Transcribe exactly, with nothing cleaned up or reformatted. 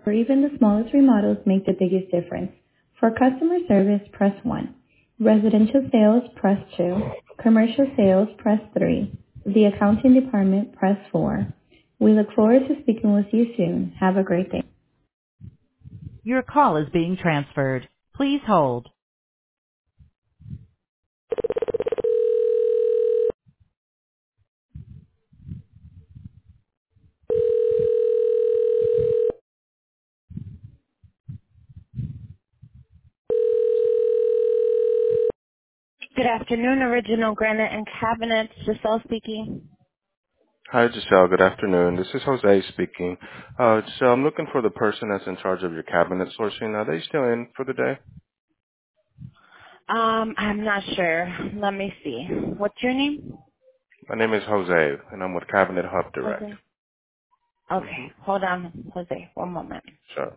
or even the smallest remodels make the biggest difference. For customer service, press one. Residential sales, press two. Commercial sales, press three. The accounting department, press four. We look forward to speaking with you soon. Have a great day. Your call is being transferred. Please hold. Good afternoon, Original Granite and Cabinets. Giselle speaking. Hi, Giselle. Good afternoon. This is Jose speaking. Uh, Giselle, I'm looking for the person that's in charge of your cabinet sourcing. Are they still in for the day? Um, I'm not sure. Let me see. What's your name? My name is Jose, and I'm with Cabinet Hub Direct. Jose. Mm-hmm. Okay, hold on, Jose. One moment. Sure.